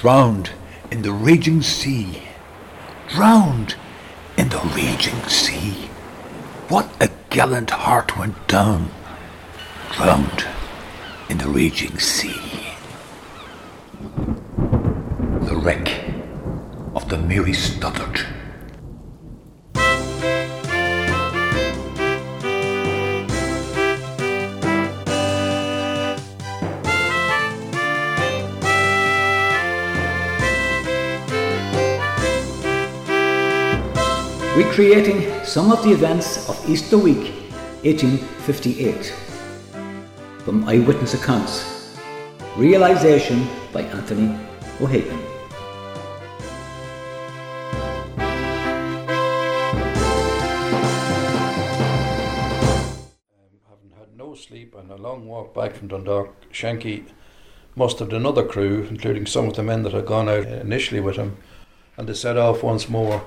drowned in the raging sea. Drowned in the raging sea. What a gallant heart went down. Drowned in the raging sea. The wreck of the Mary Stoddart. Recreating some of the events of Easter Week 1858 from eyewitness accounts. Realisation by Anthony O'Hagan. Having had no sleep and a long walk back from Dundalk, Shanky mustered another crew, including some of the men that had gone out initially with him, and they set off once more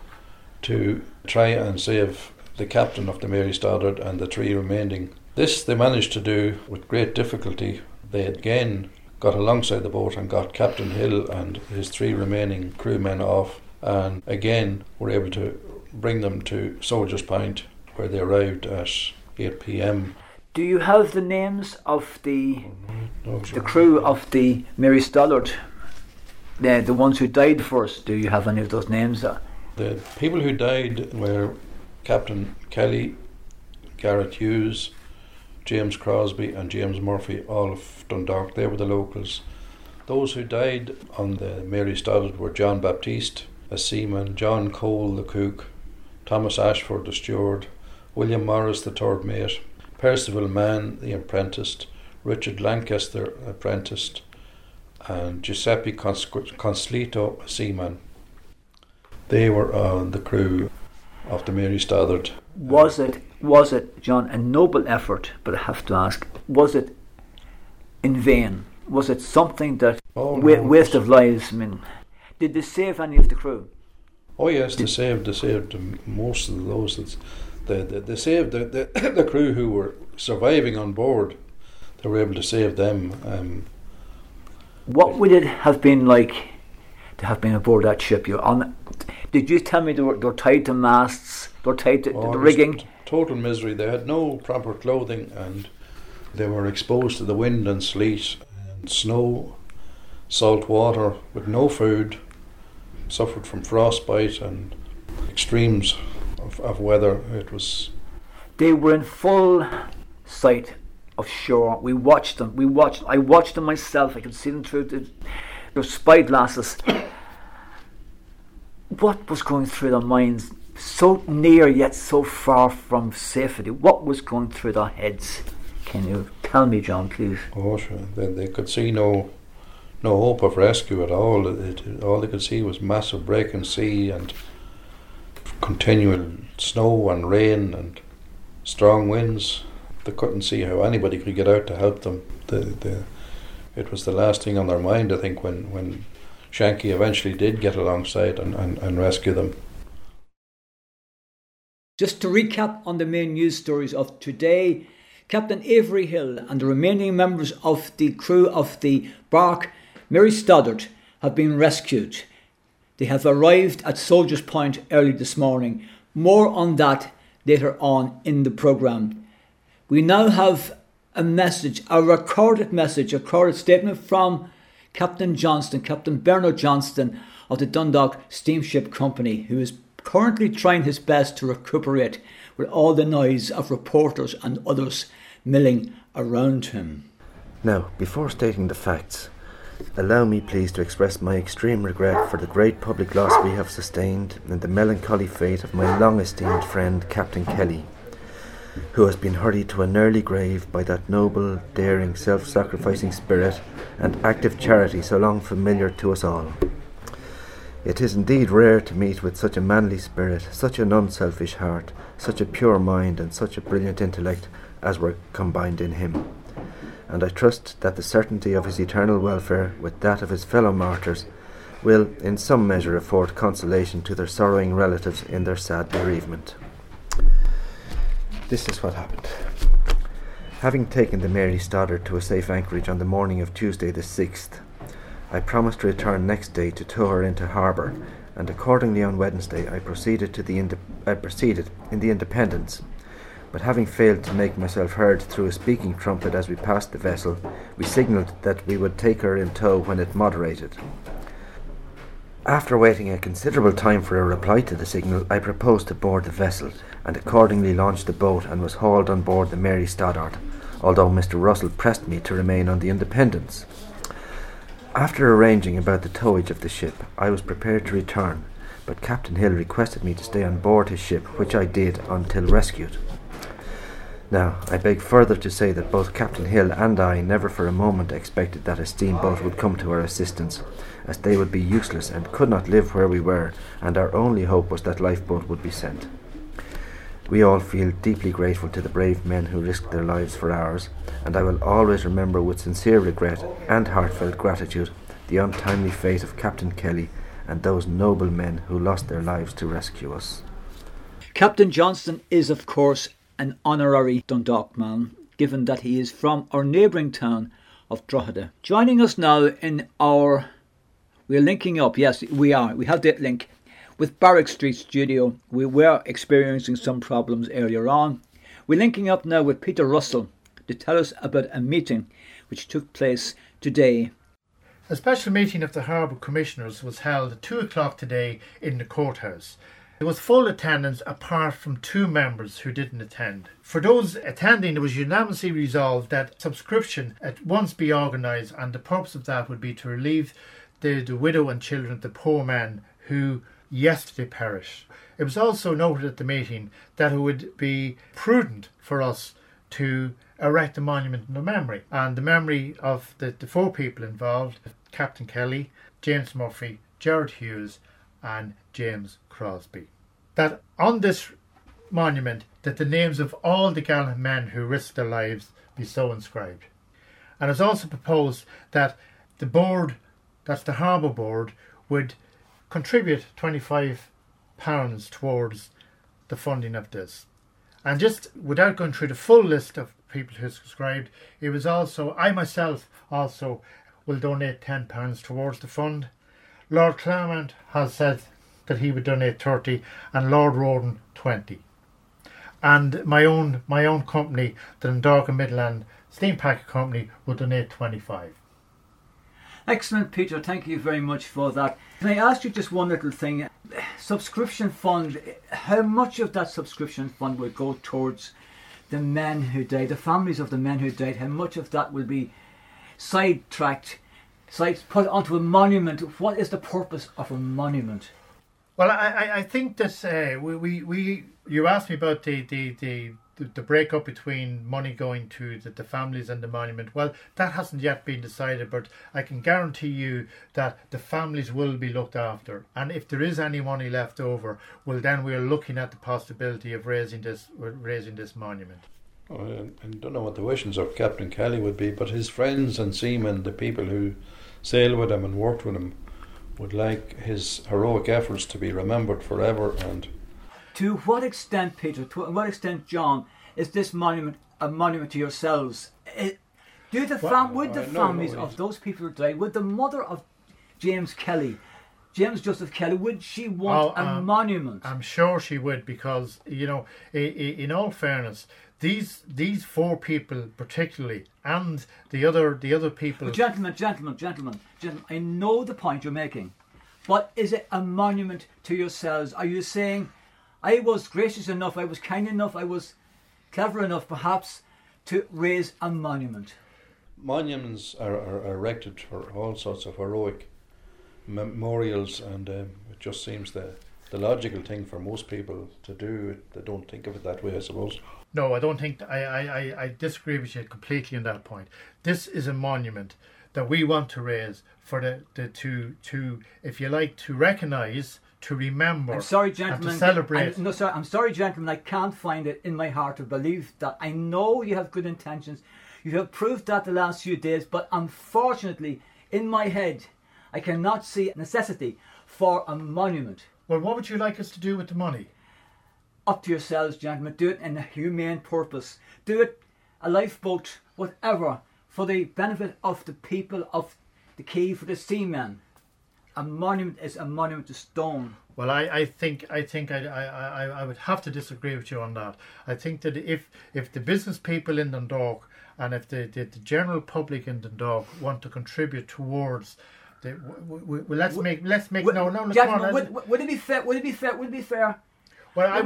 to try and save the captain of the Mary Stoddart and the three remaining. This they managed to do with great difficulty. They again got alongside the boat and got Captain Hill and his three remaining crewmen off, and again were able to bring them to Soldiers Point, where they arrived at 8 p.m. Do you have the names of the crew of the Mary Stoddart? The ones who died first, do you have any of those names? The people who died were Captain Kelly, Garrett Hughes, James Crosby and James Murphy, all of Dundalk. They were the locals. Those who died on the Mary Stoddart were John Baptiste, a seaman, John Cole, the cook, Thomas Ashford, the steward, William Morris, the third mate, Percival Mann, the apprentice, Richard Lancaster, apprentice, and Giuseppe Conslito, a seaman. They were on the crew of the Mary Stoddart. Was it, John, a noble effort? But I have to ask, was it in vain? Was it something that waste of lives? I mean, did they save any of the crew? Oh yes, they saved most of those. They saved the crew who were surviving on board. They were able to save them. What would it have been like to have been aboard that ship? Did you tell me they were tied to masts? They were tied to the rigging? Total misery. They had no proper clothing and they were exposed to the wind and sleet and snow, salt water, with no food. Suffered from frostbite and extremes of weather. They were in full sight of shore. I watched them myself. I could see them through their spy glasses. What was going through their minds? So near yet so far from safety. What was going through their heads? Can you tell me, John, please? Oh, sure. They could see no hope of rescue at all. All they could see was massive breaking sea and continual snow and rain and strong winds. They couldn't see how anybody could get out to help them. It was the last thing on their mind, I think, when Shanky eventually did get alongside and rescue them. Just to recap on the main news stories of today, Captain Avery Hill and the remaining members of the crew of the barque Mary Stoddart have been rescued. They have arrived at Soldiers Point early this morning. More on that later on in the programme. We now have a recorded statement from Captain Bernard Johnston of the Dundalk Steamship Company, who is currently trying his best to recuperate with all the noise of reporters and others milling around him. Now, before stating the facts, allow me please to express my extreme regret for the great public loss we have sustained and the melancholy fate of my long-esteemed friend Captain Kelly, who has been hurried to an early grave by that noble, daring, self-sacrificing spirit and active charity so long familiar to us all. It is indeed rare to meet with such a manly spirit, such an unselfish heart, such a pure mind and such a brilliant intellect as were combined in him. And I trust that the certainty of his eternal welfare with that of his fellow martyrs will in some measure afford consolation to their sorrowing relatives in their sad bereavement. This is what happened. Having taken the Mary Stoddart to a safe anchorage on the morning of Tuesday the 6th, I promised to return next day to tow her into harbour, and accordingly on Wednesday I proceeded in the Independence. But having failed to make myself heard through a speaking trumpet as we passed the vessel, we signalled that we would take her in tow when it moderated. After waiting a considerable time for a reply to the signal, I proposed to board the vessel, and accordingly launched the boat and was hauled on board the Mary Stoddart, although Mr. Russell pressed me to remain on the Independence. After arranging about the towage of the ship, I was prepared to return, but Captain Hill requested me to stay on board his ship, which I did until rescued. Now, I beg further to say that both Captain Hill and I never for a moment expected that a steamboat would come to our assistance, as they would be useless and could not live where we were, and our only hope was that lifeboat would be sent. We all feel deeply grateful to the brave men who risked their lives for ours, and I will always remember with sincere regret and heartfelt gratitude the untimely fate of Captain Kelly and those noble men who lost their lives to rescue us. Captain Johnston is, of course, an honorary Dundalk man, given that he is from our neighbouring town of Drogheda. Joining us now in our... We're linking up, yes, we are. We have that link with Barrack Street Studio. We were experiencing some problems earlier on. We're linking up now with Peter Russell to tell us about a meeting which took place today. A special meeting of the Harbour Commissioners was held at 2 o'clock today in the courthouse. There was full attendance apart from 2 members who didn't attend. For those attending, it was unanimously resolved that subscription at once be organised, and the purpose of that would be to relieve the widow and children of the poor men who yesterday perished. It was also noted at the meeting that it would be prudent for us to erect a monument in the memory, and the memory of the 4 people involved: Captain Kelly, James Murphy, Gerard Hughes and James Crosby. That on this monument that the names of all the gallant men who risked their lives be so inscribed. And it's also proposed that the board, that's the Harbour Board, would contribute £25 towards the funding of this. And just without going through the full list of people who subscribed, it was also, I myself also will donate £10 towards the fund. Lord Claremont has said that he would donate 30 and Lord Roden 20. And my own company, the Dundalk and Midland Steam Packet Company, will donate 25. Excellent, Peter. Thank you very much for that. Can I ask you just one little thing? Subscription fund, how much of that subscription fund will go towards the men who died, the families of the men who died? How much of that will be sidetracked, put onto a monument? What is the purpose of a monument? Well, I think that you asked me about the break-up between money going to the families and the monument. Well, that hasn't yet been decided, but I can guarantee you that the families will be looked after. And if there is any money left over, well, then we're looking at the possibility of raising this monument. I don't know what the wishes of Captain Kelly would be, but his friends and seamen, the people who sailed with him and worked with him, would like his heroic efforts to be remembered forever. And to what extent, Peter, to what extent, John, is this monument a monument to yourselves? Would the families of those people who died, would the mother of James Joseph Kelly, would she want a monument? I'm sure she would, because, you know, in all fairness, these 4 people particularly, and the other people... But gentlemen, I know the point you're making, but is it a monument to yourselves? Are you saying, I was gracious enough, I was kind enough, I was clever enough perhaps to raise a monument? Monuments are erected for all sorts of heroic memorials, and it just seems the logical thing for most people to do. They don't think of it that way, I suppose. No, I don't think... I disagree with you completely on that point. This is a monument that we want to raise for to if you like, to recognise, to remember, I'm sorry, gentlemen, and to celebrate. I'm sorry, gentlemen, I can't find it in my heart to believe that. I know you have good intentions. You have proved that the last few days, but unfortunately, in my head, I cannot see a necessity for a monument. Well, what would you like us to do with the money? Up to yourselves, gentlemen. Do it in a humane purpose. Do it a lifeboat, whatever, for the benefit of the people of the key for the seamen. A monument is a monument to stone. Well, I think I would have to disagree with you on that. I think that if the business people in Dundalk and if the general public in Dundalk want to contribute towards the, let's make Would it be fair? Would it be fair? Well,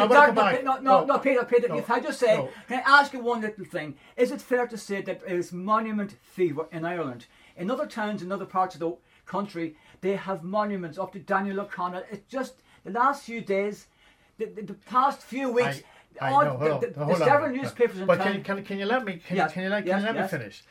No, Peter, No, if I just say, no. can I ask you one little thing? Is it fair to say that there is monument fever in Ireland? In other towns, in other parts of the country, they have monuments up to Daniel O'Connell. It's just the last few days, the past few weeks, several newspapers in but town. Can you let me finish?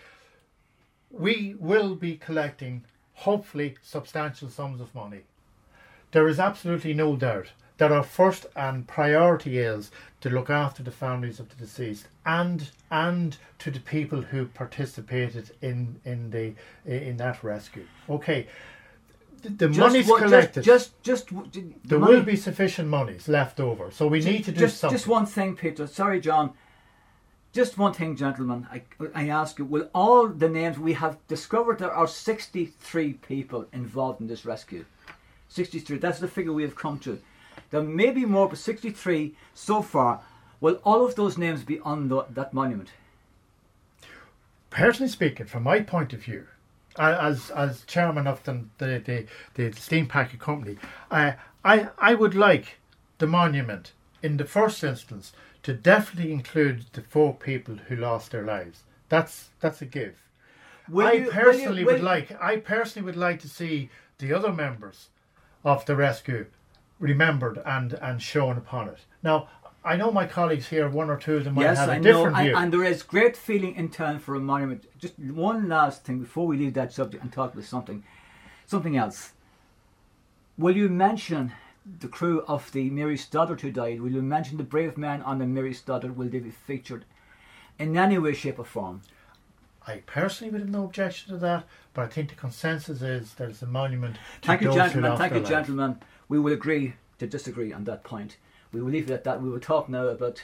We will be collecting, hopefully, substantial sums of money. There is absolutely no doubt that our first and priority is to look after the families of the deceased and to the people who participated in that rescue. Okay, the money's collected. There will be sufficient monies left over, so we need to do something. Just one thing, Peter. Sorry, John. Just one thing, gentlemen. I ask you: will all the names we have discovered? There are 63 people involved in this rescue. 63. That's the figure we have come to. There may be more, but 63 so far. Will all of those names be on that monument? Personally speaking, from my point of view, as chairman of the Steam Packet Company, I would like the monument in the first instance to definitely include the 4 people who lost their lives. That's a give. I personally would like to see the other members of the rescue remembered and shown upon it. Now, I know my colleagues here, one or two of them might have a different view. And there is great feeling in town for a monument. Just one last thing before we leave that subject and talk about something else. Will you mention the crew of the Mary Stoddart who died? Will you mention the brave men on the Mary Stoddart? Will they be featured in any way, shape or form? I personally would have no objection to that, but I think the consensus is that it's a monument to Thank you, those gentlemen. who lost Thank you, their lives. gentlemen. We will agree to disagree on that point. We will leave it at that. We will talk now about...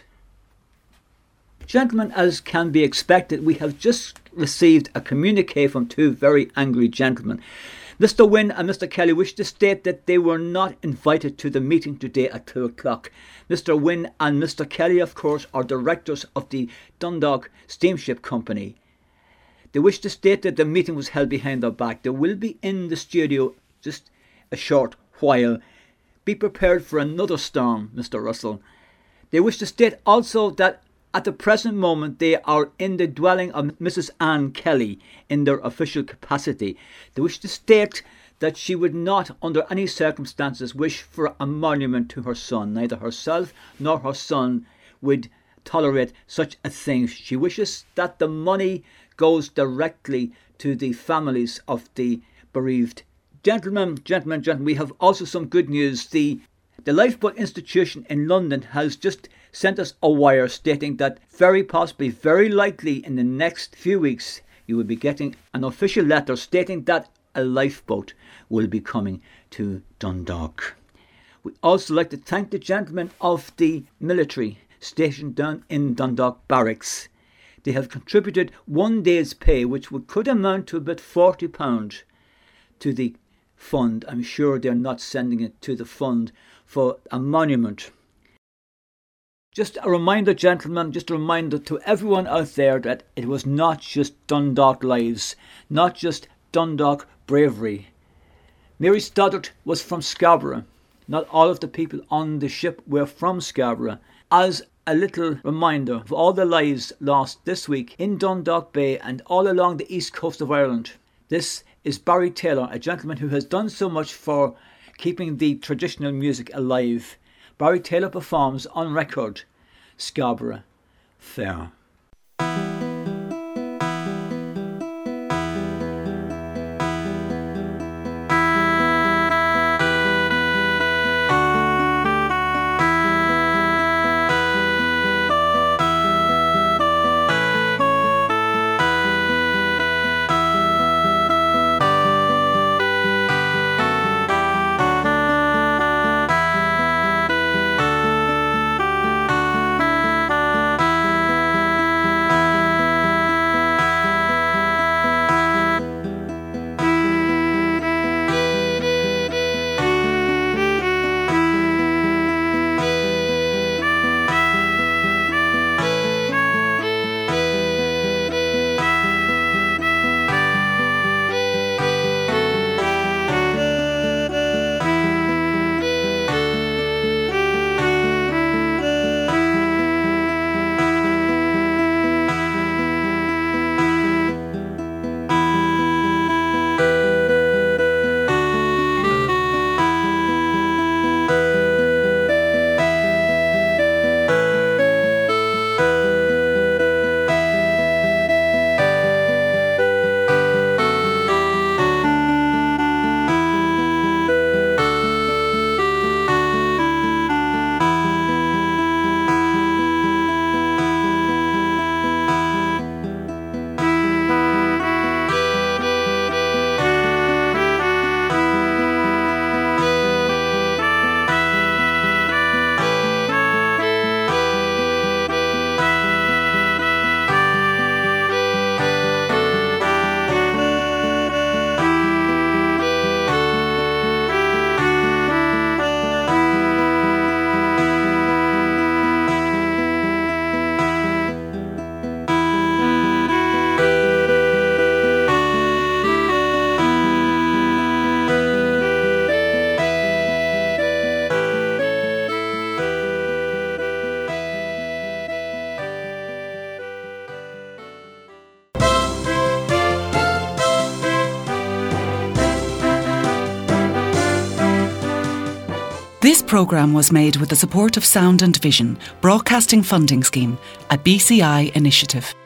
Gentlemen, as can be expected, we have just received a communique from 2 very angry gentlemen. Mr. Wynne and Mr. Kelly wish to state that they were not invited to the meeting today at 2 o'clock. Mr. Wynne and Mr. Kelly, of course, are directors of the Dundalk Steamship Company. They wish to state that the meeting was held behind their back. They will be in the studio just a short while. Be prepared for another storm, Mr. Russell. They wish to state also that at the present moment they are in the dwelling of Mrs. Anne Kelly in their official capacity. They wish to state that she would not under any circumstances wish for a monument to her son. Neither herself nor her son would tolerate such a thing. She wishes that the money goes directly to the families of the bereaved. Gentlemen, we have also some good news. The Lifeboat Institution in London has just sent us a wire stating that very possibly, very likely in the next few weeks, you will be getting an official letter stating that a lifeboat will be coming to Dundalk. We also like to thank the gentlemen of the military stationed down in Dundalk Barracks. They have contributed 1 day's pay, which could amount to about £40 to the fund. I'm sure they're not sending it to the fund for a monument. Just a reminder, gentlemen, just a reminder to everyone out there that it was not just Dundalk lives, not just Dundalk bravery. Mary Stoddart was from Scarborough. Not all of the people on the ship were from Scarborough. As a little reminder of all the lives lost this week in Dundalk Bay and all along the east coast of Ireland. This is Barry Taylor, a gentleman who has done so much for keeping the traditional music alive. Barry Taylor performs on record Scarborough Fair. This programme was made with the support of Sound and Vision, Broadcasting Funding Scheme, a BCI initiative.